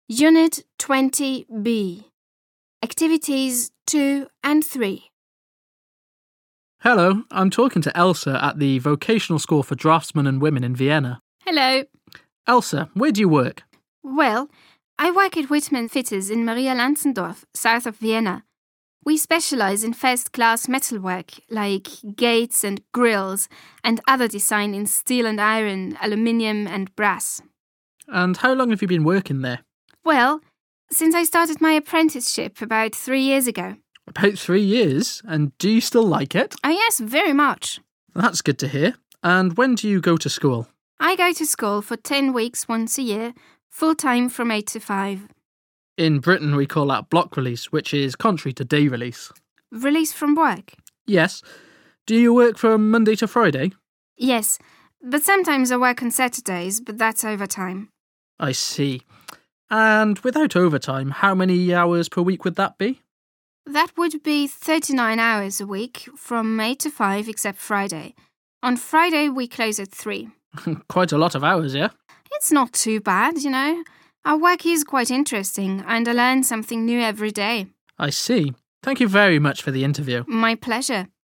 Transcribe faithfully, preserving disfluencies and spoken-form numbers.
Unit twenty B. Activities two and three. Hello, I'm talking to Elsa at the Vocational School for Draftsmen and Women in Vienna. Hello. Elsa, where do you work? Well, I work at Whitman Fitters in Maria Lanzendorf, south of Vienna. We specialize in first-class metalwork, like gates and grills, and other design in steel and iron, aluminium and brass. And how long have you been working there? Well, since I started my apprenticeship about three years ago. About three years, and do you still like it? Oh yes, very much. That's good to hear. And when do you go to school? I go to school for ten weeks once a year, full-time from eight to five. In Britain we call that block release, which is contrary to day release. Release from work? Yes. Do you work from Monday to Friday? Yes, but sometimes I work on Saturdays, but that's overtime. I see. And without overtime, how many hours per week would that be? That would be thirty-nine hours a week, from eight to five except Friday. On Friday we close at three. Quite a lot of hours, yeah? It's not too bad, you know. Our work is quite interesting and I learn something new every day. I see. Thank you very much for the interview. My pleasure.